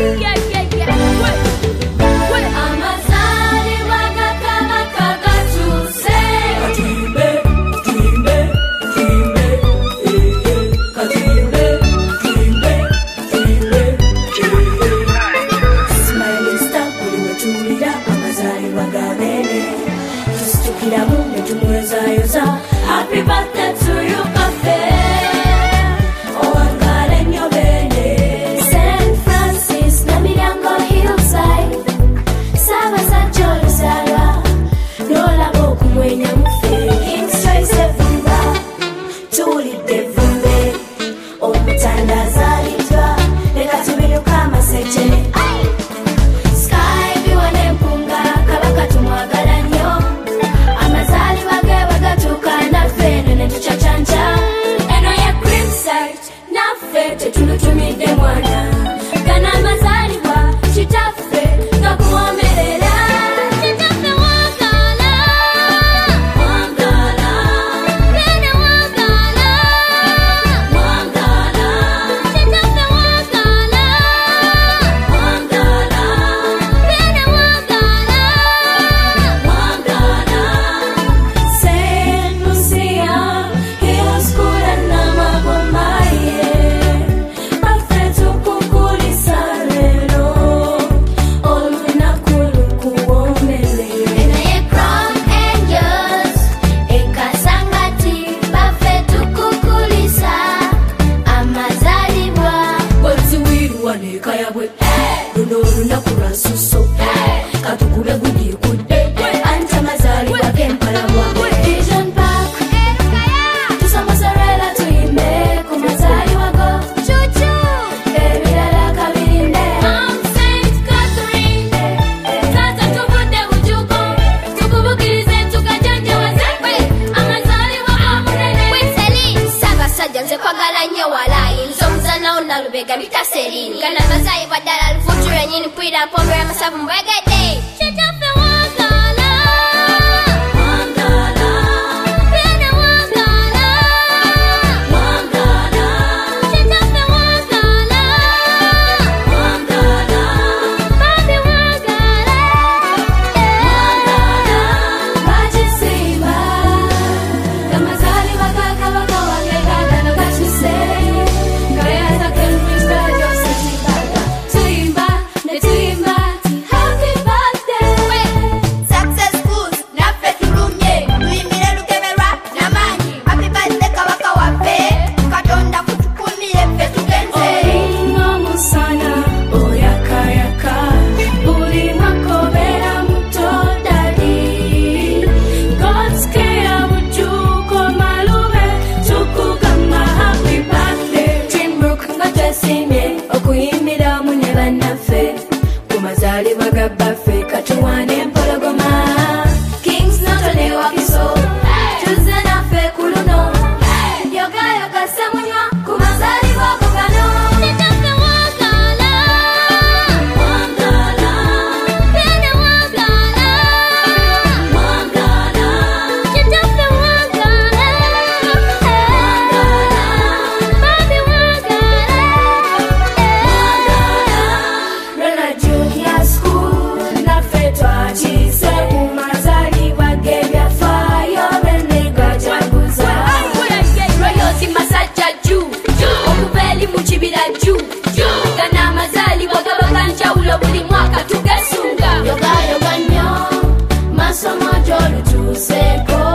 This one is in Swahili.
Happy birthday to you, Cafe. Oh, I'm glad in your belly. St. Francis, Namirango Hillside. Saba Sancho Sara. Nola Boku Mwenya Mufe. King's Choice Vumba. Tuli de Vumbe. Oh, Mutanda Zalitwa. Neka tubiru kama seche. Sky biwane mpunga. Kabaka tumwagala nyo. Amazali wage wagatuka fene ne tuchachanja eno ya Creamside nafe tetulutumide mwana kana amazali wa chitafe ngakuomerera chitafe wangala wangala fene wangala wangala chitafe wangala wangala fene wangala wangala Lubega mitaserini kana mazai badala alfuture nyini pwida pombe ya masabu mbegede chitafe wangala wangala fene wangala wangala chitafe wangala wangala babi wangala wangala bajisima kama zali wakaka waka wangega na kachise Kings not only walking so Tuesday na fe kuluno Yoga yoga samunywa kumazali wako gano Chitafe wangala wangala fene wangala wangala chitafe wangala wangala babi wangala wangala Rona Junior School na fetwa chise umazali wagebya fayo benega jaguza royalty masaja ju okubeli muchibira ju kana amazali wagabaganja ulo buli mwaka tugesunga yoga yoga nyo masomo jolu tuseko